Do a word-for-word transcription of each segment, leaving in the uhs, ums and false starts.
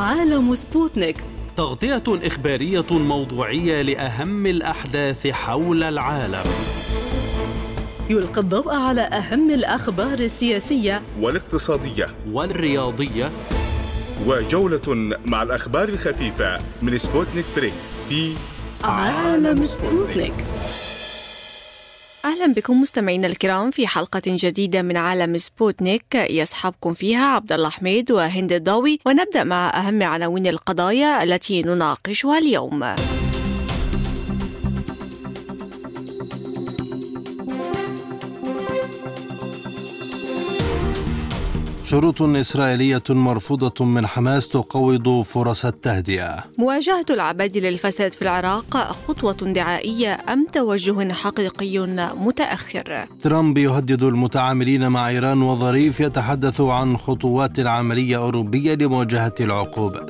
عالم سبوتنيك، تغطية إخبارية موضوعية لأهم الأحداث حول العالم. يلقي الضوء على أهم الأخبار السياسية والاقتصادية والرياضية، وجولة مع الأخبار الخفيفة من سبوتنيك بريك في عالم سبوتنيك. أهلا بكم مستمعينا الكرام في حلقة جديدة من عالم سبوتنيك يصحبكم فيها عبد الله حميد وهند الضوي، ونبدأ مع أهم عناوين القضايا التي نناقشها اليوم. شروط إسرائيلية مرفوضة من حماس تقوض فرص التهدئة. مواجهة العبادلة للفساد في العراق خطوة دعائية أم توجه حقيقي متأخر؟ ترامب يهدد المتعاملين مع إيران، وظريف يتحدث عن خطوات عملية أوروبية لمواجهة العقوبات.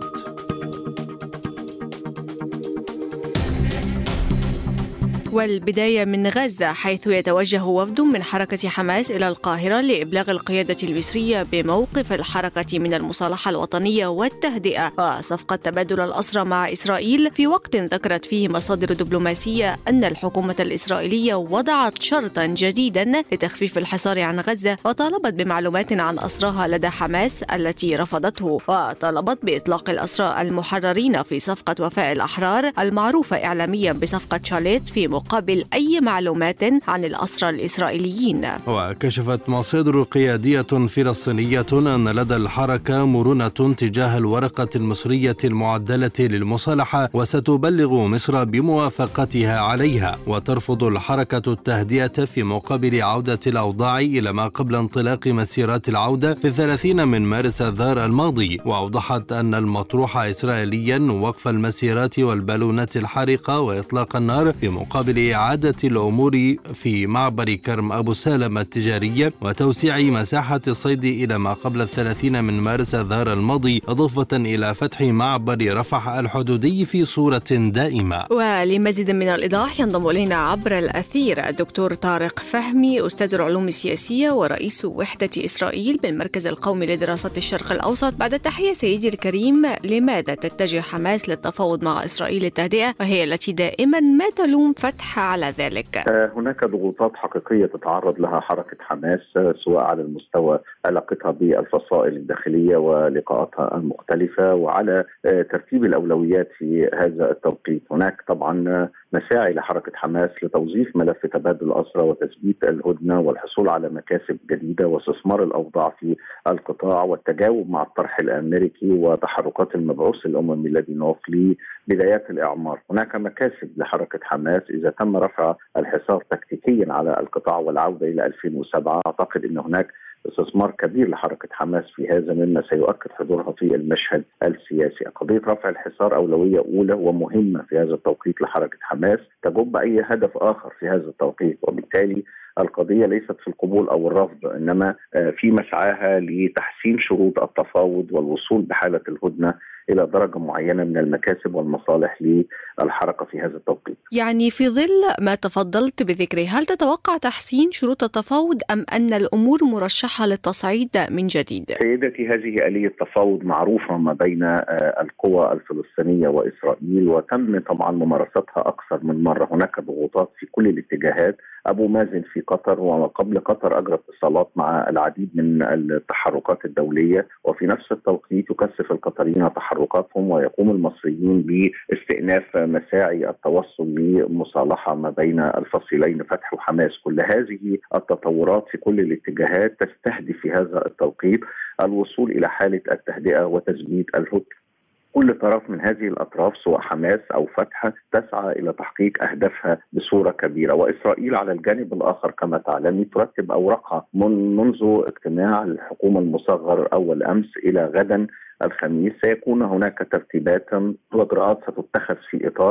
والبداية من غزة، حيث يتوجه وفد من حركة حماس إلى القاهرة لإبلاغ القيادة المصرية بموقف الحركة من المصالحة الوطنية والتهدئة وصفقة تبادل الأسرى مع إسرائيل، في وقت ذكرت فيه مصادر دبلوماسية أن الحكومة الإسرائيلية وضعت شرطا جديدا لتخفيف الحصار عن غزة، وطالبت بمعلومات عن أسراها لدى حماس التي رفضته، وطالبت بإطلاق الأسرى المحررين في صفقة وفاء الأحرار المعروفة إعلاميا بصفقة شاليت في مقابل أي معلومات عن الأسرى الإسرائيليين. وكشفت مصادر قيادية فلسطينية أن لدى الحركة مرونة تجاه الورقة المصرية المعدلة للمصالحة، وستبلغ مصر بموافقتها عليها، وترفض الحركة التهدئة في مقابل عودة الأوضاع إلى ما قبل انطلاق مسيرات العودة في الثلاثين من مارس الذار الماضي. وأوضحت أن المطروح إسرائيليا وقف المسيرات والبالونات الحارقة وإطلاق النار في مقابل إعادة الأمور في معبر كرم أبو سالم التجارية وتوسيع مساحة الصيد إلى ما قبل الثلاثين من مارس الذار الماضي، إضافة إلى فتح معبر رفح الحدودي في صورة دائمة. ولمزيد من الإيضاح ينضم إلينا عبر الأثير الدكتور طارق فهمي، أستاذ العلوم السياسية ورئيس وحدة إسرائيل بالمركز القومي لدراسات الشرق الأوسط. بعد التحية سيدي الكريم، لماذا تتجه حماس للتفاوض مع إسرائيل للتهدئة وهي التي دائما ما تلوم فتح على ذلك؟ هناك ضغوطات حقيقية تتعرض لها حركة حماس، سواء على المستوى علاقتها بالفصائل الداخلية ولقاءاتها المختلفة، وعلى ترتيب الأولويات في هذا التوقيت. هناك طبعا مساعي لحركة حماس لتوظيف ملف تبادل الأسرى وتثبيت الهدنة والحصول على مكاسب جديدة واستثمار الأوضاع في القطاع والتجاوب مع الطرح الأمريكي وتحركات المبعوث الأممي الذي نوف لبدايات الإعمار. هناك مكاسب لحركة حماس إذا تم رفع الحصار تكتيكيا على القطاع والعودة إلى ألفين وسبعة. أعتقد أن هناك استثمار كبير لحركة حماس في هذا، مما سيؤكد حضورها في المشهد السياسي. قضية رفع الحصار أولوية أولى ومهمة في هذا التوقيت لحركة حماس، تجب أي هدف آخر في هذا التوقيت، وبالتالي القضية ليست في القبول أو الرفض، إنما في مسعاها لتحسين شروط التفاوض والوصول بحالة الهدنة إلى درجة معينة من المكاسب والمصالح للحركة في هذا التوقيت. يعني في ظل ما تفضلت بذكره، هل تتوقع تحسين شروط التفاوض أم أن الأمور مرشحة للتصعيد من جديد؟ سيدتي، هذه آلية تفاوض معروفة ما بين القوى الفلسطينية وإسرائيل، وتم طبعا ممارستها أكثر من مرة. هناك ضغوطات في كل الاتجاهات. أبو مازن في قطر وقبل قطر أجرى اتصالات مع العديد من التحركات الدولية، وفي نفس التوقيت يكثف القطريين تحركاتهم ويقوم المصريين باستئناف مساعي التوصل لمصالحة ما بين الفصيلين فتح وحماس. كل هذه التطورات في كل الاتجاهات تستهدف في هذا التوقيت الوصول إلى حالة التهدئة وتثبيت الهدنة. كل طرف من هذه الأطراف سواء حماس أو فتح تسعى إلى تحقيق أهدافها بصورة كبيرة، وإسرائيل على الجانب الآخر كما تعلمي ترتب أوراقها من منذ اجتماع الحكومة المصغر أول أمس إلى غدا الخميس. سيكون هناك ترتيبات وإجراءات ستتخذ في إطار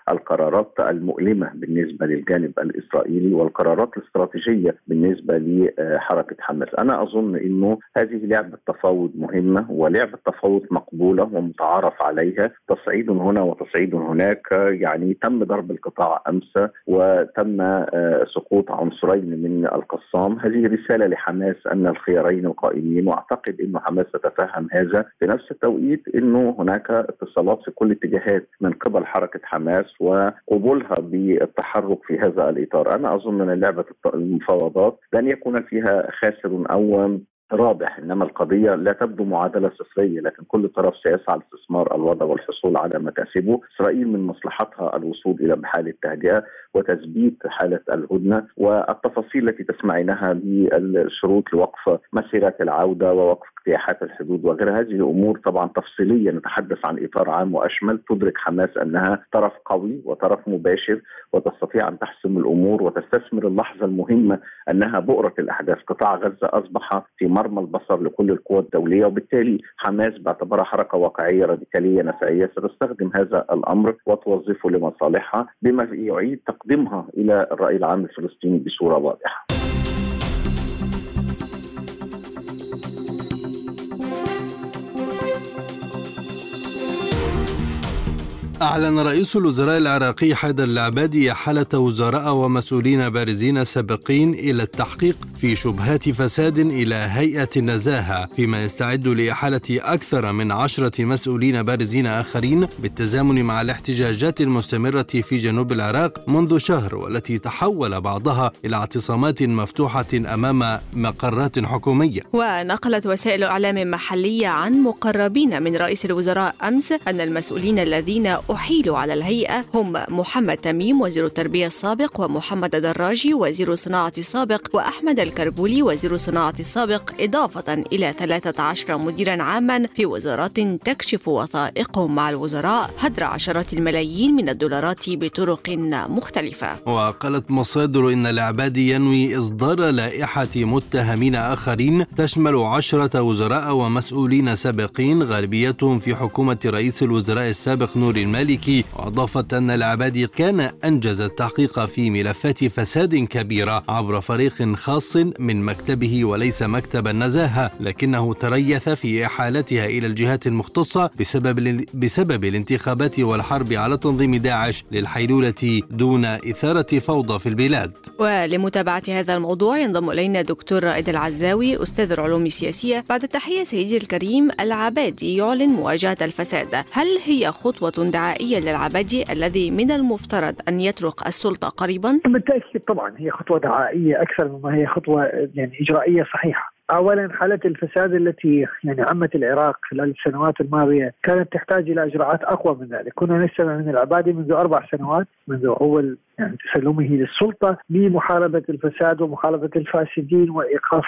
القرارات المؤلمة بالنسبة للجانب الإسرائيلي والقرارات الاستراتيجية بالنسبة لحركة حماس. أنا أظن أنه هذه لعبة تفاوض مهمة ولعبة تفاوض مقبولة ومتعارف عليها، تصعيد هنا وتصعيد هناك. يعني تم ضرب القطاع أمس وتم سقوط عنصرين من القسام. هذه رسالة لحماس أن الخيارين القائمين، وأعتقد أن حماس تتفهم هذا. في نفس التوقيت أنه هناك اتصالات في كل اتجاهات من قبل حركة حماس وقبولها بالتحرك في هذا الإطار. أنا أظن أن لعبة المفاوضات لن يكون فيها خاسر أو رابح، إنما القضية لا تبدو معادلة صفرية، لكن كل طرف سيسعى لاستثمار الوضع والحصول على مكاسبه. إسرائيل من مصلحتها الوصول إلى حالة تهدئة وتثبيت حالة الهدنة، والتفاصيل التي تسمعينها بالشروط لوقف مسيرات العودة ووقف اجتياحات الحدود وغير هذه الأمور طبعا تفصيليا نتحدث عن إطار عام وأشمل. تدرك حماس أنها طرف قوي وطرف مباشر وتستطيع أن تحسم الأمور وتستثمر اللحظة المهمة أنها بؤرة الأحداث. قطاع غزة أصبح في مرمى البصر لكل القوى الدولية، وبالتالي حماس باعتبارها حركة واقعية راديكالية نسائية ستستخدم هذا الأمر وتوظفه لمصالحها بما يعيد تقديمها إلى الرأي العام الفلسطيني بصورة واضحة. أعلن رئيس الوزراء العراقي حيدر العبادي إحالة وزراء ومسؤولين بارزين سابقين إلى التحقيق في شبهات فساد إلى هيئة النزاهة، فيما يستعد لإحالة أكثر من عشرة مسؤولين بارزين آخرين بالتزامن مع الاحتجاجات المستمرة في جنوب العراق منذ شهر، والتي تحول بعضها إلى اعتصامات مفتوحة أمام مقرات حكومية. ونقلت وسائل إعلام محلية عن مقربين من رئيس الوزراء أمس أن المسؤولين الذين أحيلوا على الهيئة هم محمد تميم وزير التربية السابق، ومحمد دراجي وزير الصناعة السابق، وأحمد الكربولي وزير الصناعة السابق، إضافة إلى ثلاثة عشر مديرا عاما في وزارات تكشف وثائقهم مع الوزراء هدر عشرات الملايين من الدولارات بطرق مختلفة. وقالت مصادر إن العبادي ينوي إصدار لائحة متهمين آخرين تشمل عشرة وزراء ومسؤولين سابقين غالبيتهم في حكومة رئيس الوزراء السابق نور المالكي. وأضافت أن العبادي كان أنجز التحقيق في ملفات فساد كبيرة عبر فريق خاص من مكتبه وليس مكتب النزاهة، لكنه تريث في إحالتها إلى الجهات المختصة بسبب بسبب الانتخابات والحرب على تنظيم داعش للحيلولة دون إثارة فوضى في البلاد. ولمتابعة هذا الموضوع ينضم إلينا دكتور رائد العزاوي أستاذ العلوم السياسية. بعد التحية سيدي الكريم، العبادي يعلن مواجهة الفساد، هل هي خطوة دعائية للعبادي الذي من المفترض أن يترك السلطة قريبا؟ بالتأكيد طبعا هي خطوة دعائية أكثر مما هي خطوة يعني إجرائية صحيحة. أولا حالة الفساد التي يعني عمت العراق خلال السنوات الماضية كانت تحتاج إلى إجراءات أقوى من ذلك. كنا نستمع من العبادي منذ أربع سنوات منذ أول يعني تسلمه للسلطة بمحاربة الفساد ومحاربة الفاسدين وإيقاف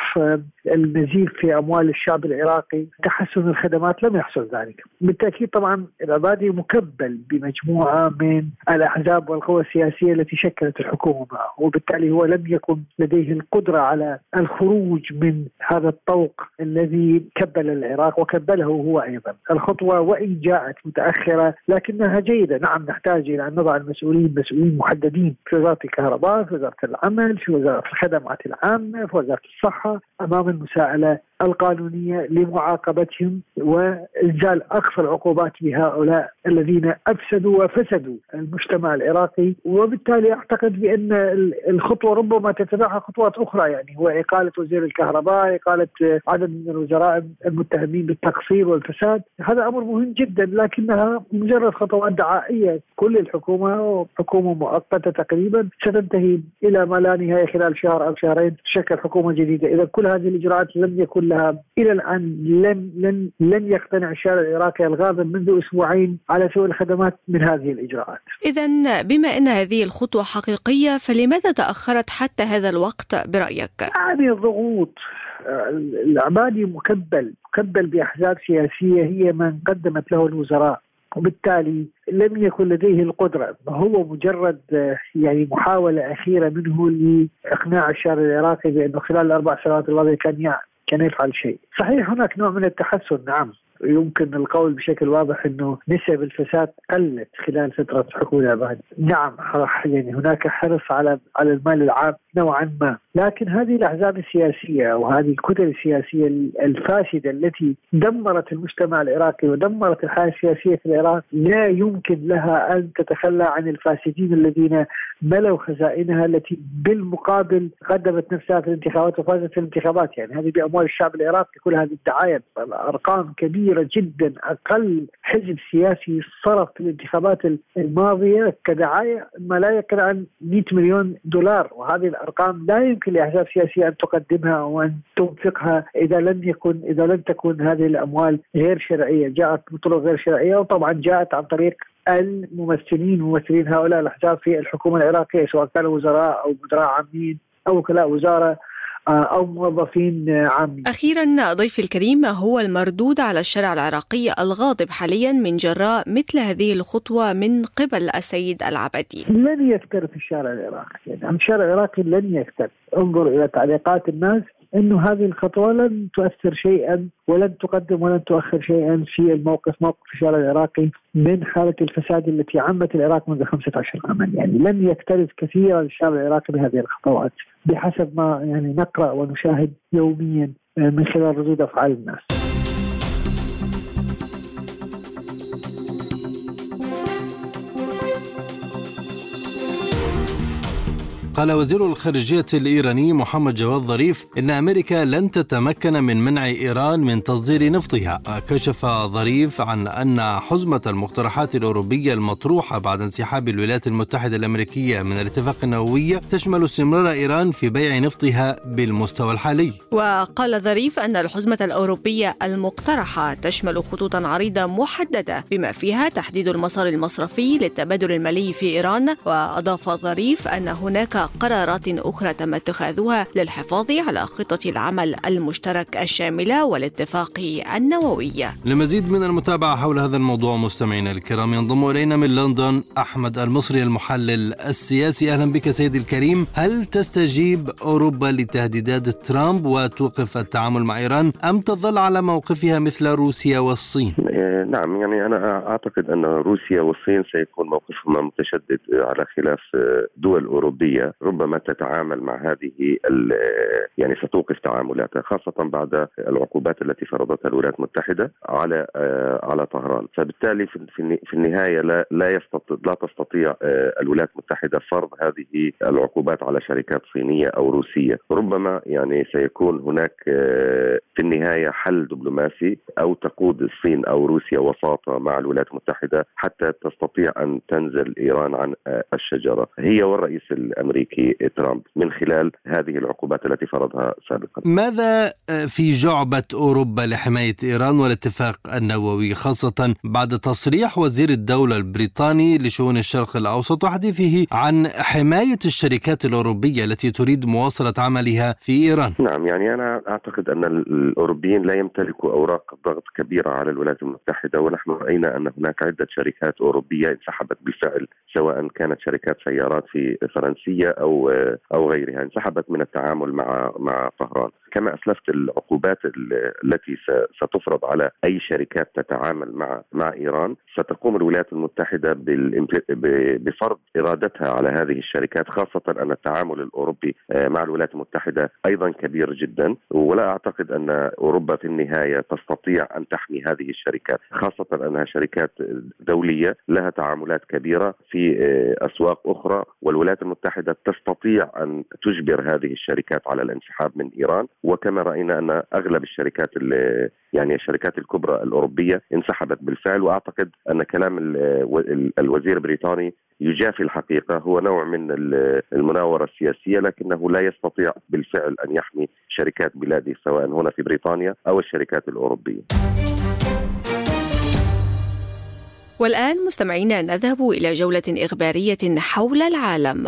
النزيف في أموال الشعب العراقي. تحسن الخدمات لم يحصل ذلك. بالتأكيد طبعا العبادي مكبل بمجموعة من الأحزاب والقوى السياسية التي شكلت الحكومة معه، وبالتالي هو لم يكن لديه القدرة على الخروج من هذا الطوق الذي كبل العراق وكبله هو أيضا. الخطوة وإن جاءت متأخرة لكنها جيدة. نعم نحتاج إلى أن نضع المسؤولين مسؤولين محددين في وزارة الكهرباء، في وزارة العمل، في وزارة الخدمات العامة، في وزارة الصحة أمام المساءلة القانونية لمعاقبتهم وإنزال أقصى العقوبات بهؤلاء الذين أفسدوا وفسدوا المجتمع العراقي. وبالتالي أعتقد بأن الخطوة ربما تتبعها خطوات أخرى، يعني هو إقالة وزير الكهرباء، إقالة عدد من الوزراء المتهمين بالتقصير والفساد. هذا أمر مهم جدا، لكنها مجرد خطوات دعائية. كل الحكومة حكومة مؤقتة تقريبا ستنتهي إلى ما لا نهاية خلال شهر أو شهرين تشكل حكومة جديدة. إذا كل هذه الإجراءات لم يكن لها إلى الآن لن لن لن يقتنع الشارع العراقي الغاضب منذ أسبوعين على سوء الخدمات من هذه الإجراءات. إذن بما أن هذه الخطوة حقيقية فلماذا تأخرت حتى هذا الوقت برأيك؟ هذه الضغوط. العبادي مكبل مكبل بأحزاب سياسية هي من قدمت له الوزراء، وبالتالي لم يكن لديه القدرة. هو مجرد يعني محاولة أخيرة منه لإقناع الشارع العراقي بأنه خلال الأربع سنوات الماضية كان كان يفعل شيء. صحيح هناك نوع من التحسن، نعم يمكن القول بشكل واضح أنه نسب الفساد قلت خلال فترة حكم العباد. نعم يعني هناك حرص على على المال العام نوعا ما، لكن هذه الأحزاب السياسية وهذه الكتل السياسية الفاسدة التي دمرت المجتمع العراقي ودمرت الحياة السياسية في العراق لا يمكن لها أن تتخلى عن الفاسدين الذين ملوا خزائنها التي بالمقابل قدمت نفسها في الانتخابات وفازت في الانتخابات. يعني هذه بأموال الشعب العراقي. كل هذه الدعاية أرقام كبيرة جدا. أقل حزب سياسي صرف في الانتخابات الماضية كدعاية ما لا يقل عن مئة مليون دولار، وهذه الأرقام لا يمكن لأحزاب سياسية أن تقدمها وأن تنفقها إذا لم يكن إذا لم تكن هذه الأموال غير شرعية، جاءت بطرق غير شرعية، وطبعا جاءت عن طريق الممثلين ممثلين هؤلاء الأحزاب في الحكومة العراقية، سواء كانوا وزراء أو مدراء عامين أو وكلاء وزارة أو موظفين عامين. أخيرا ضيفي الكريم، ما هو المردود على الشارع العراقي الغاضب حاليا من جراء مثل هذه الخطوة من قبل السيد العبدي؟ لن يكترث الشارع العراقي، يعني الشارع العراقي لن يكترث. انظر إلى تعليقات الناس إنه هذه الخطوة لن تؤثر شيئا ولن تقدم ولن تؤخر شيئا في الموقف موقف الشارع العراقي من حالة الفساد التي عمت العراق منذ خمسة عشر عاما. يعني لن يكترث كثيرا الشارع العراقي بهذه الخطوات بحسب ما يعني نقرأ ونشاهد يوميا من خلال ردود أفعال الناس. قال وزير الخارجية الإيراني محمد جواد ظريف إن أمريكا لن تتمكن من منع إيران من تصدير نفطها. كشف ظريف عن أن حزمة المقترحات الأوروبية المطروحة بعد انسحاب الولايات المتحدة الأمريكية من الاتفاق النووي تشمل استمرار إيران في بيع نفطها بالمستوى الحالي. وقال ظريف أن الحزمة الأوروبية المقترحة تشمل خطوطا عريضة محددة بما فيها تحديد المسار المصرفي للتبادل المالي في إيران. وأضاف ظريف أن هناك قرارات أخرى تم اتخاذها للحفاظ على خطة العمل المشترك الشاملة والاتفاق النووي. لمزيد من المتابعة حول هذا الموضوع مستمعينا الكرام ينضم إلينا من لندن أحمد المصري المحلل السياسي. أهلا بك سيدي الكريم. هل تستجيب أوروبا لتهديدات ترامب وتوقف التعامل مع إيران أم تظل على موقفها مثل روسيا والصين؟ نعم، يعني أنا أعتقد أن روسيا والصين سيكون موقفهما متشدد على خلاف دول أوروبية ربما تتعامل مع هذه يعني ستوقف تعاملاتها، خاصة بعد العقوبات التي فرضتها الولايات المتحدة على على طهران. فبالتالي في النهاية لا لا يستطيع لا تستطيع الولايات المتحدة فرض هذه العقوبات على شركات صينية أو روسية. ربما يعني سيكون هناك في النهاية حل دبلوماسي أو تقود الصين أو روسيا وساطة مع الولايات المتحدة حتى تستطيع أن تنزل إيران عن الشجرة هي والرئيس الأمريكي ترامب من خلال هذه العقوبات التي فرضها سابقا. ماذا في جعبة أوروبا لحماية إيران والاتفاق النووي، خاصة بعد تصريح وزير الدولة البريطاني لشؤون الشرق الأوسط وحديثه عن حماية الشركات الأوروبية التي تريد مواصلة عملها في إيران؟ نعم، يعني أنا أعتقد أن الأوروبيين لا يمتلكوا أوراق ضغط كبيرة على الولايات المتحدة، ونحن رأينا أن هناك عدة شركات أوروبية انسحبت بالفعل، سواء كانت شركات سيارات في فرنسية أو أو غيرها انسحبت من التعامل مع مع طهران. كما أسلفت، العقوبات التي ستفرض على أي شركات تتعامل مع مع إيران ستقوم الولايات المتحدة بفرض إرادتها على هذه الشركات، خاصة أن التعامل الأوروبي مع الولايات المتحدة أيضا كبير جدا، ولا أعتقد أن أوروبا في النهاية تستطيع أن تحمي هذه الشركات، خاصة أنها شركات دولية لها تعاملات كبيرة في أسواق أخرى، والولايات المتحدة تستطيع أن تجبر هذه الشركات على الانسحاب من إيران. وكما رأينا أن أغلب الشركات يعني الشركات الكبرى الأوروبية انسحبت بالفعل. وأعتقد أن كلام الوزير البريطاني يجافي الحقيقة، هو نوع من المناورة السياسية، لكنه لا يستطيع بالفعل أن يحمي شركات بلاده سواء هنا في بريطانيا أو الشركات الأوروبية. والآن مستمعينا نذهب إلى جولة إخبارية حول العالم.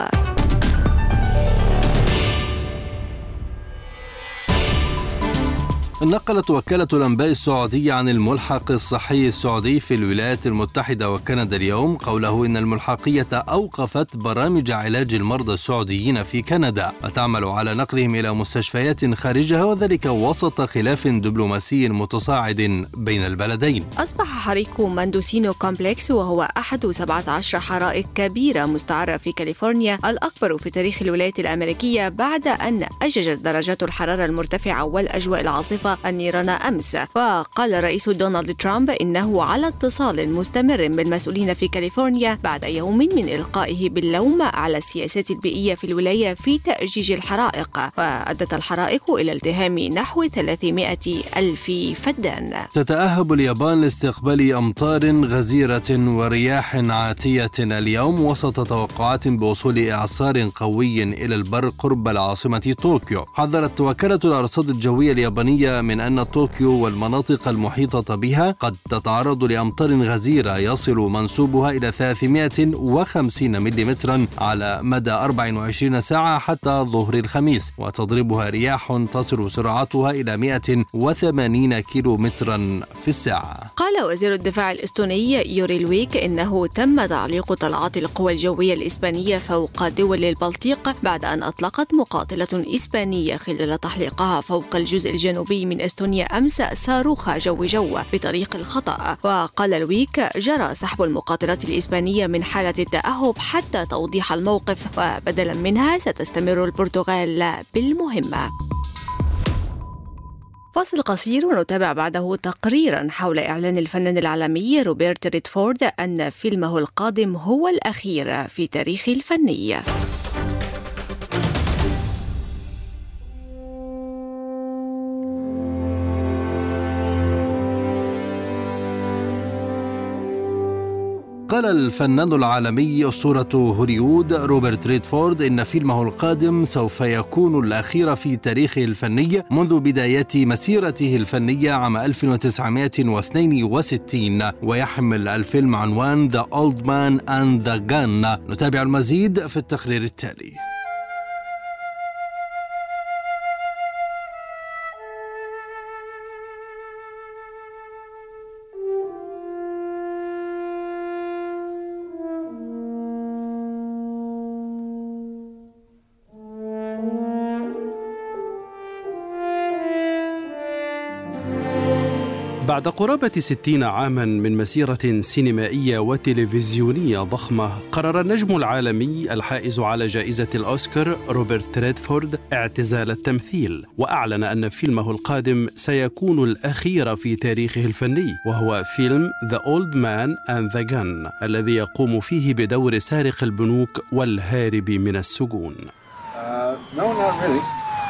نقلت وكالة الأنباء السعودية عن الملحق الصحي السعودي في الولايات المتحدة وكندا اليوم قوله إن الملحقية أوقفت برامج علاج المرضى السعوديين في كندا وتعمل على نقلهم إلى مستشفيات خارجها، وذلك وسط خلاف دبلوماسي متصاعد بين البلدين. أصبح حريق ماندوسينو كومبلكس وهو أحد سبعة عشر حرائق كبيرة مستعرة في كاليفورنيا الأكبر في تاريخ الولايات الأمريكية بعد أن أججت درجات الحرارة المرتفعة والأجواء العاصفة النيران أمس. وقال الرئيس دونالد ترامب إنه على اتصال مستمر بالمسؤولين في كاليفورنيا بعد يوم من إلقائه باللوم على السياسات البيئية في الولاية في تأجيج الحرائق، وأدت الحرائق إلى التهام نحو ثلاثمائة ألف فدان. تتأهب اليابان لاستقبال أمطار غزيرة ورياح عاتية اليوم وسط توقعات بوصول إعصار قوي إلى البر قرب العاصمة طوكيو. حذرت وكالة الأرصاد الجوية اليابانية من أن طوكيو والمناطق المحيطة بها قد تتعرض لأمطار غزيرة يصل منسوبها إلى ثلاثمائة وخمسين ملم على مدى أربع وعشرين ساعة حتى ظهر الخميس، وتضربها رياح تصل سرعتها إلى مائة وثمانين كيلو مترا في الساعة. قال وزير الدفاع الإستوني يوري لويك إنه تم تعليق طلعات القوى الجوية الإسبانية فوق دول البلطيق بعد أن أطلقت مقاتلة إسبانية خلال تحليقها فوق الجزء الجنوبي من إستونيا أمس صاروخ جو جو بطريق الخطأ. وقال لويك جرى سحب المقاتلات الإسبانية من حالة التأهب حتى توضيح الموقف، وبدلا منها ستستمر البرتغال بالمهمة. فاصل قصير ونتابع بعده تقريرا حول إعلان الفنان العالمي روبرت ريدفورد أن فيلمه القادم هو الأخير في تاريخه الفني. قال الفنان العالمي أسطورة هوليوود روبرت ريدفورد إن فيلمه القادم سوف يكون الأخير في تاريخه الفني منذ بداية مسيرته الفنية عام ألف وتسعمائة واثنين وستين، ويحمل الفيلم عنوان The Old Man and the Gun. نتابع المزيد في التقرير التالي. بعد قرابة ستين عاما من مسيرة سينمائية وتلفزيونية ضخمة، قرر النجم العالمي الحائز على جائزة الأوسكار روبرت ريدفورد اعتزال التمثيل، وأعلن أن فيلمه القادم سيكون الأخير في تاريخه الفني، وهو فيلم The Old Man and the Gun الذي يقوم فيه بدور سارق البنوك والهارب من السجون. Uh, no, not really.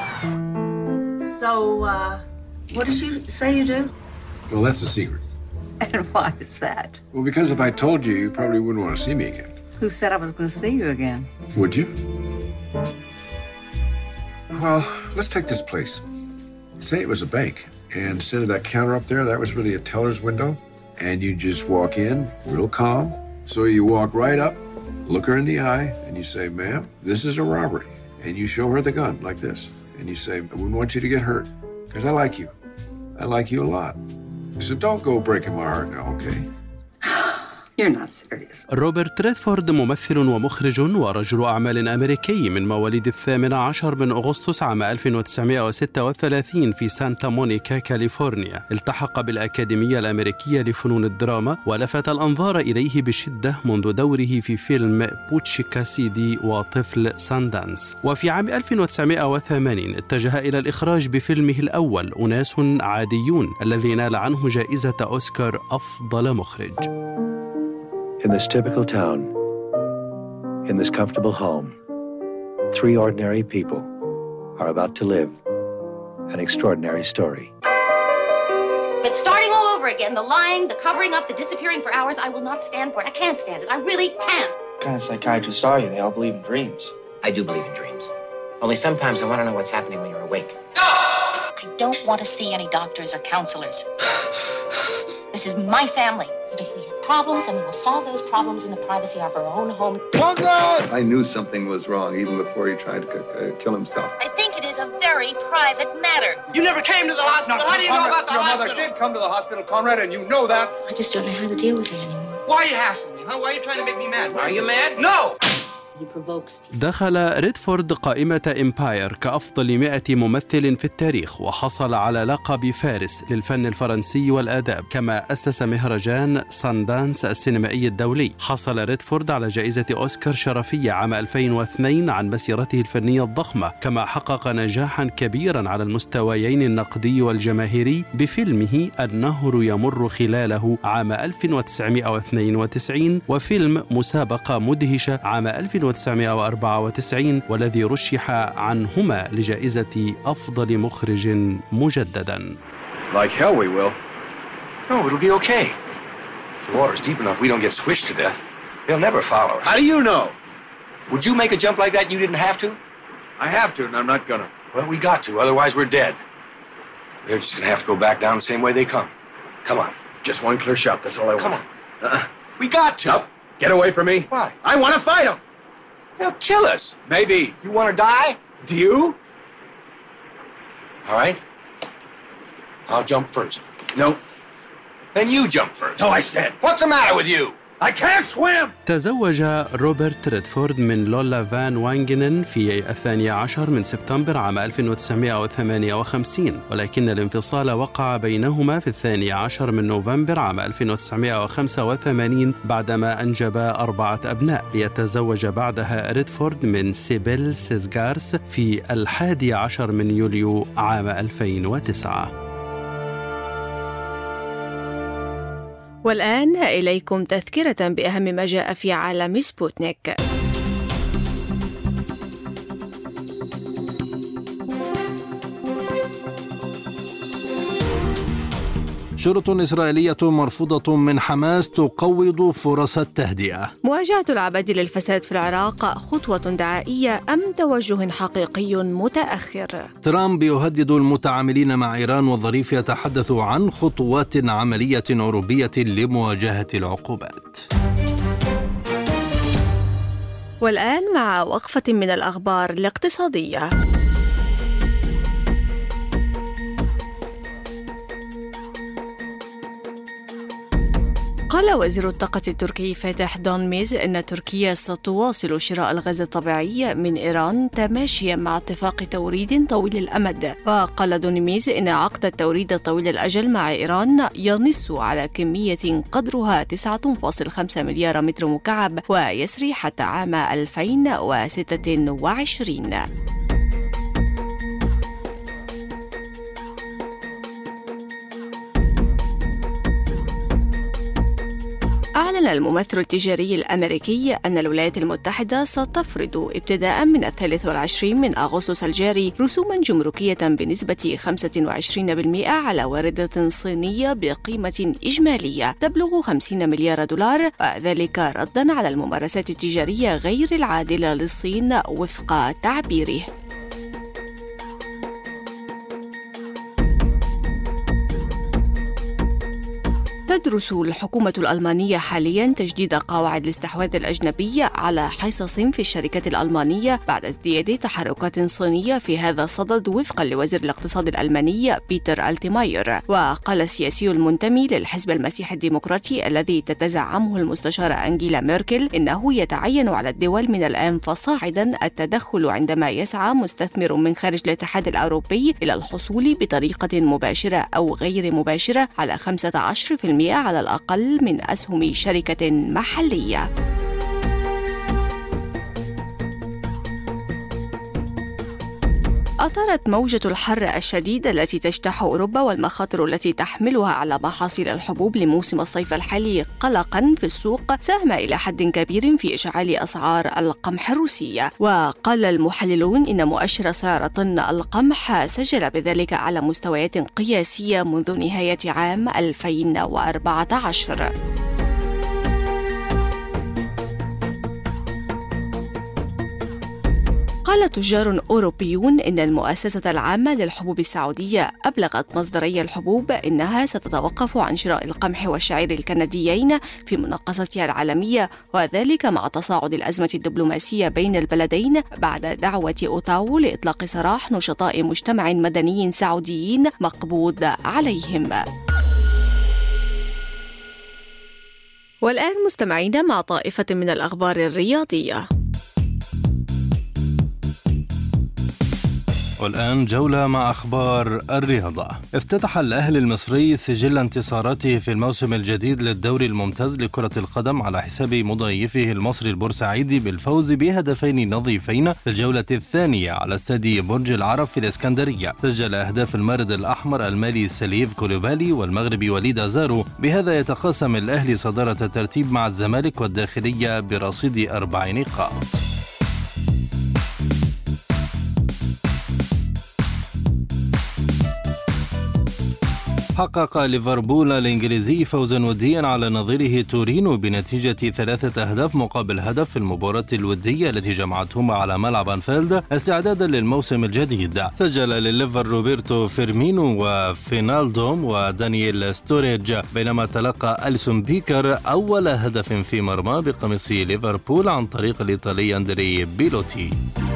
So, uh, what did you say you do? Well, that's a secret. And why is that? Well, because if I told you, you probably wouldn't want to see me again. Who said I was going to see you again? Would you? Well, let's take this place. Say it was a bank, and instead of that counter up there, that was really a teller's window, and you just walk in, real calm. So you walk right up, look her in the eye, and you say, "Ma'am, this is a robbery." And you show her the gun like this, and you say, "I wouldn't want you to get hurt, because I like you. I like you a lot. So don't go breaking my heart now, okay?" You're not serious. روبرت ريدفورد ممثل ومخرج ورجل أعمال أمريكي من مواليد الثامن عشر من أغسطس عام ألف وتسعمائة وستة وثلاثين في سانتا مونيكا كاليفورنيا. التحق بالأكاديمية الأمريكية لفنون الدراما ولفت الأنظار إليه بشدة منذ دوره في فيلم بوتشي كاسيدي وطفل ساندانس. وفي عام ألف وتسعمائة وثمانين اتجه إلى الإخراج بفيلمه الأول أناس عاديون الذي نال عنه جائزة أوسكار أفضل مخرج. In this typical town, in this comfortable home, three ordinary people are about to live an extraordinary story. It's starting all over again. The lying, the covering up, the disappearing for hours. I will not stand for it. I can't stand it. I really can't. What kind of psychiatrists are you? They all believe in dreams. I do believe in dreams. Only sometimes I want to know what's happening when you're awake. No! I don't want to see any doctors or counselors. This is my family. And if we problems, and we will solve those problems in the privacy of our own home. Conrad! I knew something was wrong even before he tried to uh, kill himself. I think it is a very private matter. You never came to the hospital. No, How do you Conrad, know about the your hospital? Your mother did come to the hospital, Conrad, and you know that. I just don't know how to deal with it anymore. Why are you hassling me, huh? Why are you trying to make me mad? Are you mad? No! دخل ريدفورد قائمة إمباير كأفضل مئة ممثل في التاريخ، وحصل على لقب فارس للفن الفرنسي والآداب، كما أسس مهرجان ساندانس السينمائي الدولي. حصل ريدفورد على جائزة أوسكار شرفية عام ألفين واثنين عن مسيرته الفنية الضخمة، كما حقق نجاحا كبيرا على المستويين النقدي والجماهيري بفيلمه النهر يمر خلاله عام ألف وتسعمائة واثنين وتسعين، وفيلم مسابقة مدهشة عام ألف وتسعمائة وأربعة وتسعين، والذي رشح عنهما لجائزة أفضل مخرج مجددا. Like hell we will. No, it'll be okay. If the water's deep enough, we don't get squished to death. They'll never follow us. How do you know? Would you make a jump like that you didn't have to? I have to, and I'm not gonna. Well, we got to, otherwise we're dead. They're just gonna have to go back down the same way they come. Come on. Just one clear shot, that's all I want. Come on. Uh-uh. We got to. Nope. Get away from me. Why? I want to fight them. They'll kill us. Maybe. You want to die? Do you? All right. I'll jump first. No. Then you jump first. No, I said. What's the matter with you? I can't swim. تزوج روبرت ريدفورد من لولا فان وانجنن في الثاني عشر من سبتمبر عام ألف وتسعمائة وثمانية وخمسين، ولكن الانفصال وقع بينهما في الثاني عشر من نوفمبر عام ألف وتسعمائة وخمسة وثمانين بعدما أنجبا أربعة أبناء، ليتزوج بعدها ريدفورد من سيبيل سيزغارس في الحادي عشر من يوليو عام ألفين وتسعة. والآن إليكم تذكرة بأهم ما جاء في عالم سبوتنيك. شرط إسرائيلية مرفوضة من حماس تقوض فرص التهدئة. مواجهة العباد للفساد في العراق خطوة دعائية أم توجه حقيقي متأخر؟ ترامب يهدد المتعاملين مع إيران، والظريف يتحدث عن خطوات عملية أوروبية لمواجهة العقوبات. والآن مع وقفة من الأخبار الاقتصادية. قال وزير الطاقة التركي فاتح دونميز أن تركيا ستواصل شراء الغاز الطبيعي من إيران تماشيا مع اتفاق توريد طويل الأمد. وقال دونميز أن عقد التوريد طويل الأجل مع إيران ينص على كمية قدرها تسعة فاصلة خمسة مليار متر مكعب ويسري حتى عام ألفين وستة وعشرين. أعلن الممثل التجاري الأمريكي أن الولايات المتحدة ستفرض ابتداء من الثالث والعشرين من أغسطس الجاري رسوما جمركية بنسبة خمسة وعشرين بالمئة على واردة صينية بقيمة إجمالية تبلغ خمسين مليار دولار، وذلك ردا على الممارسات التجارية غير العادلة للصين وفق تعبيره. تدرس الحكومة الألمانية حالياً تجديد قواعد الاستحواذ الأجنبي على حصص في الشركات الألمانية بعد ازدياد تحركات صينية في هذا الصدد، وفقاً لوزير الاقتصاد الألماني بيتر ألتماير. وقال السياسي المنتمي للحزب المسيحي الديمقراطي الذي تتزعمه المستشارة أنجيلا ميركل إنه يتعين على الدول من الآن فصاعداً التدخل عندما يسعى مستثمر من خارج الاتحاد الأوروبي إلى الحصول بطريقة مباشرة أو غير مباشرة على خمسة عشر بالمئة على الأقل من أسهم شركة محلية. أثارت موجة الحر الشديد التي تجتاح أوروبا والمخاطر التي تحملها على محاصيل الحبوب لموسم الصيف الحالي قلقاً في السوق ساهم إلى حد كبير في إشعال أسعار القمح الروسية. وقال المحللون إن مؤشر سعر طن القمح سجل بذلك على مستويات قياسية منذ نهاية عام ألفين وأربعة عشر. قال تجار أوروبيون إن المؤسسة العامة للحبوب السعودية أبلغت مصدري الحبوب إنها ستتوقف عن شراء القمح والشعير الكنديين في مناقصتها العالمية، وذلك مع تصاعد الأزمة الدبلوماسية بين البلدين بعد دعوة أوتاو لإطلاق سراح نشطاء مجتمع مدني سعوديين مقبوض عليهم. والآن مستمعين مع طائفة من الأخبار الرياضية. والآن جولة مع أخبار الرياضة. افتتح الأهلي المصري سجل انتصاراته في الموسم الجديد للدوري الممتاز لكرة القدم على حساب مضيفه المصري البورسعيدي بالفوز بهدفين نظيفين في الجولة الثانية على استاد برج العرب في الإسكندرية. سجل أهداف المارد الأحمر المالي سليف كولوبالي والمغربي وليد أزارو. بهذا يتقاسم الأهلي صدارة الترتيب مع الزمالك والداخلية برصيد أربع نقاط. حقق ليفربول الإنجليزي فوزا وديا على نظيره تورينو بنتيجة ثلاثة أهداف مقابل هدف في المباراة الودية التي جمعتهما على ملعب أنفيلد استعدادا للموسم الجديد. سجل لليفر روبرتو فيرمينو وفينالدوم ودانييل ستوريج، بينما تلقى أليسون بيكر أول هدف في مرمى بقميص ليفربول عن طريق الإيطالي أندري بيلوتي.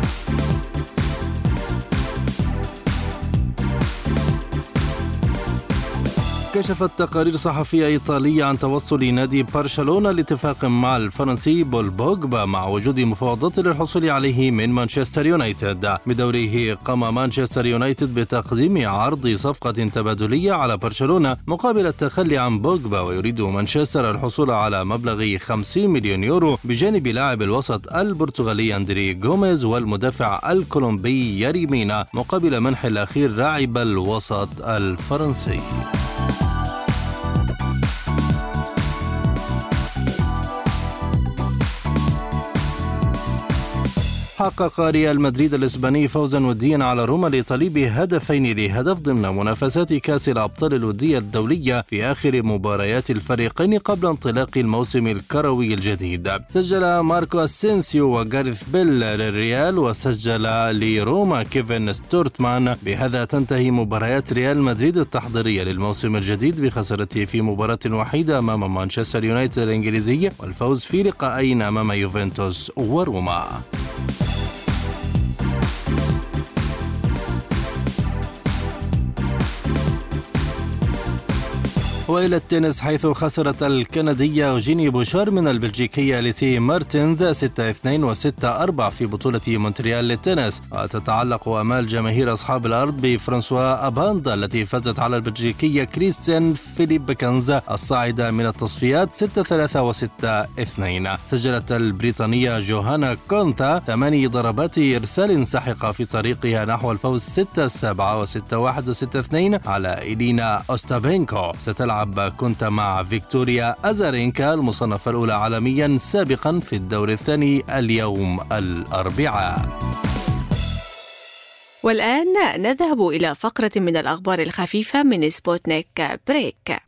كشفت تقارير صحفية إيطالية عن توصل نادي برشلونة لاتفاق مع الفرنسي بول بوجبا مع وجود مفاوضات للحصول عليه من مانشستر يونايتد. بدوره قام مانشستر يونايتد بتقديم عرض صفقة تبادلية على برشلونة مقابل التخلي عن بوجبا، ويريد مانشستر الحصول على مبلغ خمسين مليون يورو بجانب لاعب الوسط البرتغالي أندري غوميز والمدافع الكولومبي ياريمينا مقابل منح الأخير لاعب الوسط الفرنسي. حقق ريال مدريد الإسباني فوزا وديا على روما الإيطالي بهدفين لهدف ضمن منافسات كأس الأبطال الودية الدولية في آخر مباريات الفريقين قبل انطلاق الموسم الكروي الجديد. سجل ماركو أسينسيو وغاريث بيل للريال، وسجل لروما كيفن ستورتمان. بهذا تنتهي مباريات ريال مدريد التحضيرية للموسم الجديد بخسارته في مباراة وحيدة أمام مانشستر يونايتد الإنجليزي والفوز في لقاءين أمام يوفنتوس وروما. وإلى التنس، حيث خسرت الكندية أوجيني بوشار من البلجيكية ليسي مارتينز ستة اثنين وستة أربعة في بطولة مونتريال للتنس. وتتعلق أمال جماهير أصحاب الأرض بفرانسوا أباندا التي فازت على البلجيكية كريستيان فيليب كانز الصاعدة من التصفيات ستة ثلاثة وستة اثنين. سجلت البريطانية جوهانا كونتا ثماني ضربات إرسال ساحقة في طريقها نحو الفوز ستة سبعة وستة واحد وستة اثنين على إلينا أوستابينكو. ستلعب كنت مع فيكتوريا أزارينكا المصنفة الأولى عالميا سابقا في الدور الثاني اليوم الأربعاء. والآن نذهب إلى فقرة من الأخبار الخفيفة من سبوتنيك بريك.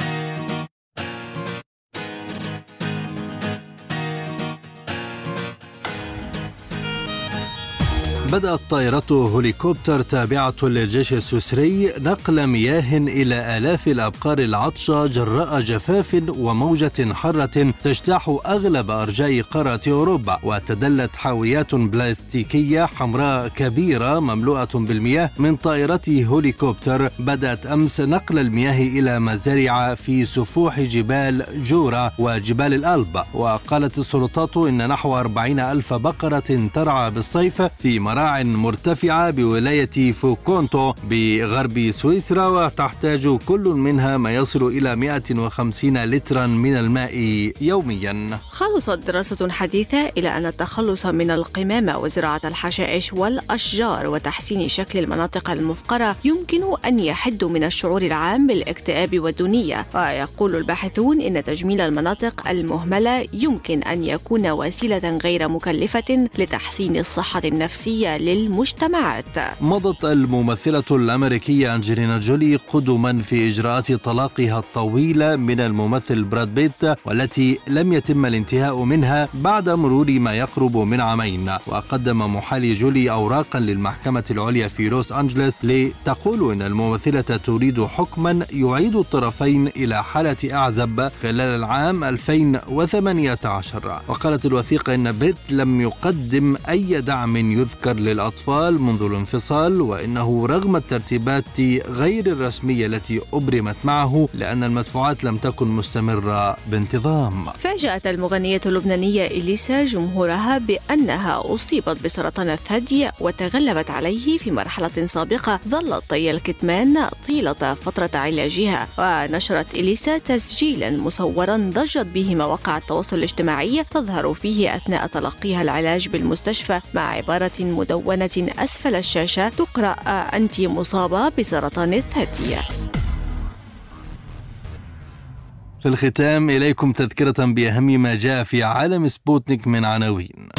بدأت طائرة هليكوبتر تابعة للجيش السويسري نقل مياه إلى آلاف الأبقار العطشة جراء جفاف وموجة حارة تجتاح أغلب أرجاء قارة أوروبا. وتدلت حاويات بلاستيكية حمراء كبيرة مملوءة بالمياه من طائرة هليكوبتر بدأت أمس نقل المياه إلى مزارع في سفوح جبال جورا وجبال الألب. وقالت السلطات إن نحو أربعين ألف بقرة ترعى بالصيف في مراعٍ مرتفعة بولاية فوكونتو بغرب سويسرا، وتحتاج كل منها ما يصل إلى مئة وخمسين لترا من الماء يوميا. خلصت دراسة حديثة إلى أن التخلص من القمامة وزراعة الحشائش والأشجار وتحسين شكل المناطق المفقرة يمكن أن يحد من الشعور العام بالاكتئاب والدونية. ويقول الباحثون إن تجميل المناطق المهملة يمكن أن يكون وسيلة غير مكلفة لتحسين الصحة النفسية الصحية للمجتمعات. مضت الممثلة الأمريكية أنجلينا جولي قدما في إجراءات طلاقها الطويلة من الممثل براد بيت، والتي لم يتم الانتهاء منها بعد مرور ما يقرب من عامين. وقدم محامي جولي أوراقا للمحكمة العليا في لوس أنجلوس لتقول إن الممثلة تريد حكما يعيد الطرفين إلى حالة أعزب خلال العام ألفين وثمانية عشر. وقالت الوثيقة إن بيت لم يقدم أي دعم يذكر للأطفال منذ الانفصال، وإنه رغم الترتيبات غير الرسمية التي أبرمت معه لأن المدفوعات لم تكن مستمرة بانتظام. فاجأت المغنية اللبنانية إليسا جمهورها بأنها أصيبت بسرطان الثدي وتغلبت عليه في مرحلة سابقة ظلت طي الكتمان طيلة فترة علاجها. ونشرت إليسا تسجيلا مصورا ضجت به مواقع التواصل الاجتماعي تظهر فيه أثناء تلقيها العلاج بالمستشفى مع عبارة مدونة أسفل الشاشة تقرأ: أنت مصابة بسرطان الثدي. في الختام إليكم تذكرة بأهم ما جاء في عالم سبوتنيك من عناوين.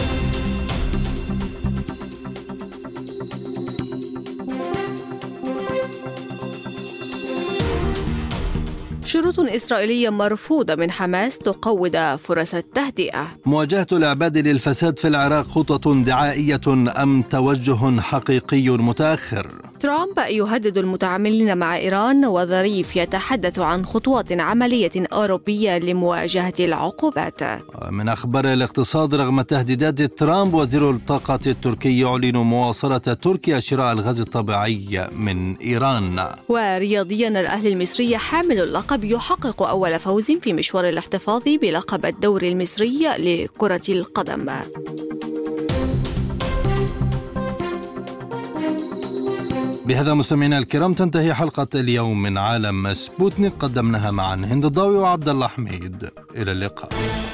شروط إسرائيلية مرفوضة من حماس تقوض فرص التهدئة. مواجهة الإعباد للفساد في العراق خطط دعائية أم توجه حقيقي متأخر؟ ترامب يهدد المتعاملين مع إيران، وظريف يتحدث عن خطوات عملية أوروبية لمواجهة العقوبات. من أخبار الاقتصاد، رغم تهديدات ترامب وزير الطاقة التركي يعلن مواصلة تركيا شراء الغاز الطبيعي من إيران. ورياضيا، الأهلي المصري حامل اللقب يحقق أول فوز في مشوار الاحتفاظ بلقب الدوري المصري لكرة القدم. بهذا مستمعينا الكرام تنتهي حلقة اليوم من عالم سبوتنيك، قدمناها معا هند الضاوي وعبد الله حميد. إلى اللقاء.